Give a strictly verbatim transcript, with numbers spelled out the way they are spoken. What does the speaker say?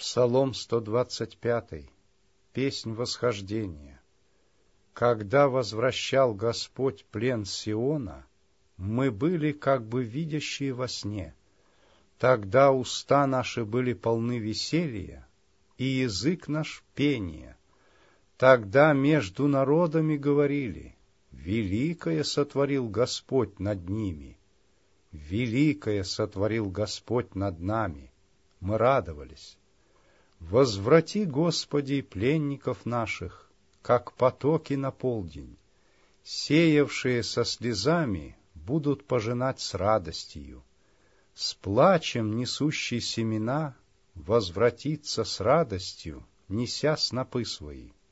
Псалом сто двадцать пятый. Песнь восхождения. Когда возвращал Господь плен Сиона, мы были как бы видящие во сне. Тогда уста наши были полны веселья, и язык наш пения. Тогда между народами говорили: великое сотворил Господь над ними, великое сотворил Господь над нами. Мы радовались. Возврати, Господи, пленников наших, как потоки на полдень. Сеявшие со слезами будут пожинать с радостью. С плачем несущий семена возвратится с радостью, неся снопы свои.